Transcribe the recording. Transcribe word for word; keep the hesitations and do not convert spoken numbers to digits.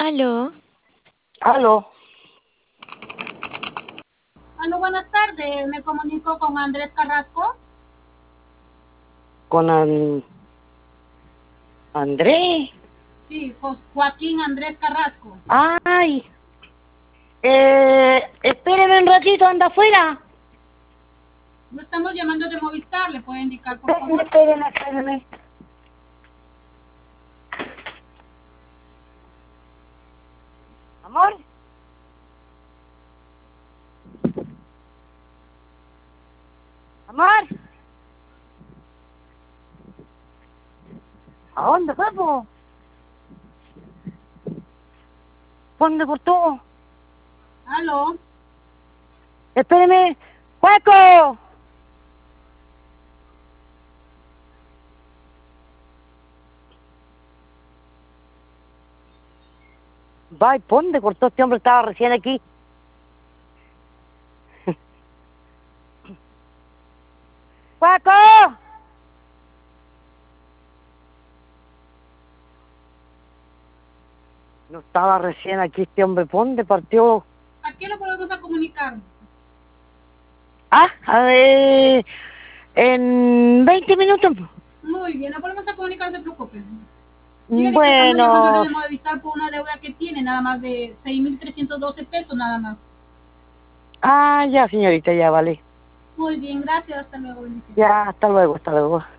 Aló, Aló, Aló, buenas tardes. Me comunico con Andrés Carrasco. con An- Andrés. Sí, Jo- Joaquín Andrés Carrasco. Ay, eh, espéreme un ratito, anda afuera. Lo estamos llamando de Movistar. ¿Le puede indicar, por Espéreme, favor? espéreme, espéreme. Amor, amor. ¿A dónde fue, po? ¿Dónde por todo? Aló. Espéreme. ¡Juaco! Vaya, ¿por dónde cortó este hombre? Estaba recién aquí. ¡Juaco! No estaba recién aquí este hombre. ¿Por dónde partió? ¿A qué lo podemos a comunicar? Ah, a ver, en veinte minutos. Muy bien, lo podemos a comunicar, no se preocupe. Dígale que estamos llamándole Bueno, de Movistar por una deuda que tiene, nada más de seis mil trescientos doce pesos, nada más. ah, ya, señorita, ya, vale. Muy bien, gracias. Hasta luego, bendiciones. Ya, hasta luego, hasta luego.